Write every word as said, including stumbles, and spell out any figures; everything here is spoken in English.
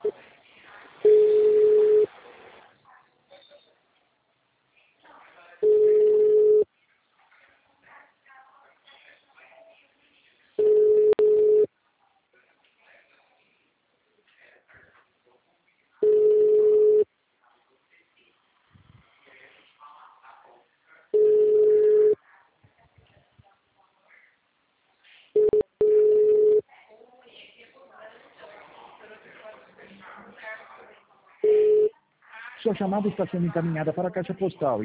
Sua chamada está sendo encaminhada para a caixa postal.